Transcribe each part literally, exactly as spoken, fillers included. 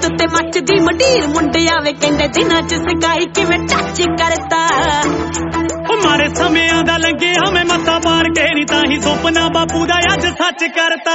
मेहनत ते मचदी मंडीर मुंडिया वे कहंदे दिनां च सकाई किवें टच करता मारे समियां दा लंघिया मैं मत्था मार के नी ताही सुपना बापू दा अज सच करता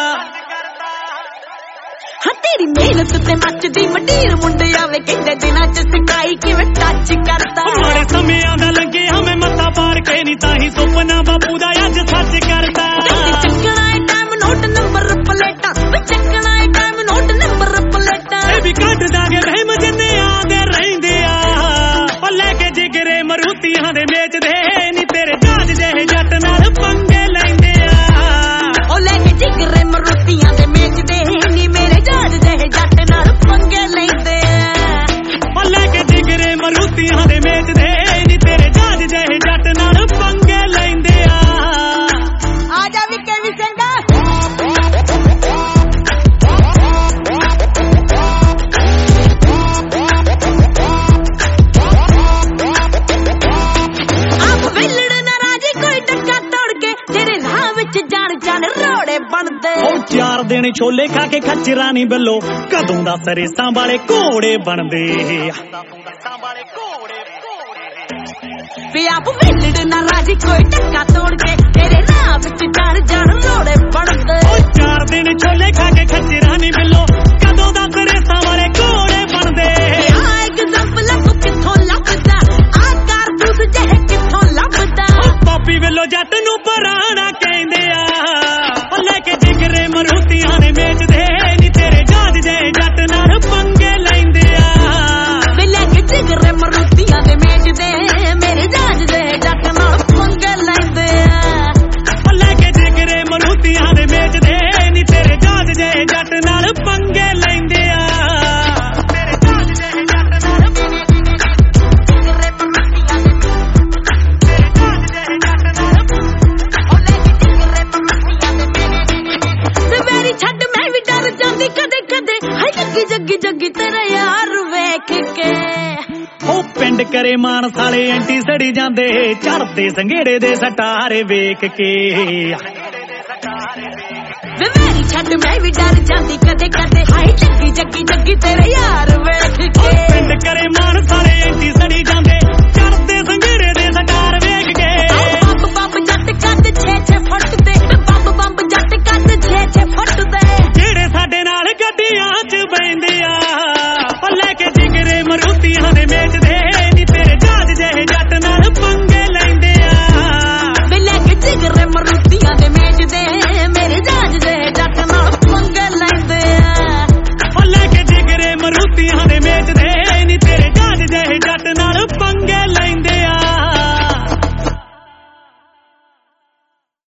हाँ तेरी मेहनत ते मचदी मंडीर मुंडिया वे कहंदे दिनां च सकाई किवें टच करता मारे समियां दा लंघिया मैं मत्था मार के नी ताही सुपना बापू दा अज सच करता चकना है टाइम नोट नंबर प्लेटा चकना है टाइम नोट नंबर प्लेटा ए भी कट दागे रहम जिन्ने आंदे रहिंदे आ लेके जिगरे मरूतियां दे बेचदे नी तेरे जाज जेहे जट नाल पंगे लैंदे आ ओ लेके जिगरे मरूतियां दे बेचदे नी मेरे जाज जेहे जट नाल पंगे लैंदे आ लेके जिगरे मरूतियां दे बेचदे नी तेरे जाज जेहे जट नाल पंगे लैंदे आ आजा भी के भी संगा चार दिन छोले खा के खच्चरा नी बल्लो कदों दा सरेसां वाले घोड़े बनदे आप वेलड़ ना राजी कोई टक्का तोड़ के तेरे राह विच जान जान रोड़े बनदे चार दिन छोले खा के खच्चरा नी बल्लो कदों दा सरेसां वाले घोड़े बनदे आ एग्जांपल को किथों लभदा आ कारतूस जेहे किथों लभदा पापी वेलो जट नू पराना कहंदे आ लेके जिगरे मरूतियां ने बेचदे नी तेरे जाज जे जट नाल पंगे लैंदे आ वे लेके जिगरे मरूतियां ने बेचदे मेरे जाज जे जट नाल पंगे लैंदे आ लेके जिगरे मरूतियां ने बेचदे नी तेरे जाज जे जट नाल पंगे लैंदे आ मेरे जाज जे जट नाल जिगरे मरूतियां ने मेरे जाज जे जट नाल ओ लेके जिगरे मरूतियां ने मेरी छड़ मैं भी डर जांदी कदे कदे हाय जग्गी जग्गी जग्गी तेरा यार वेख के ओ पिंड करे मान साले एंटी सड़ी जांदे चढ़दे संघेड़े दे सटारे वेख के वे मेरी छड़ मैं भी डर जांदी कदे कदे हाय जग्गी जग्गी जग्गी तेरा यार वेख के पिंड करे मान साले एंटी सड़ी जांदे चढ़दे संघेड़े दे सटार वेख के बंब बंब जट कद छे छे फुट दे बंब बंब जट कद छे छे फुट दे जेड़े साडे नाल गड्डियां च बैंदे आ लेके जिगरे मरूतियां दे बेचदे नी तेरे जाज जेहे जट नाल पंगे लैंदे आ वे लेके जिगरे मरूतियां दे बेचदे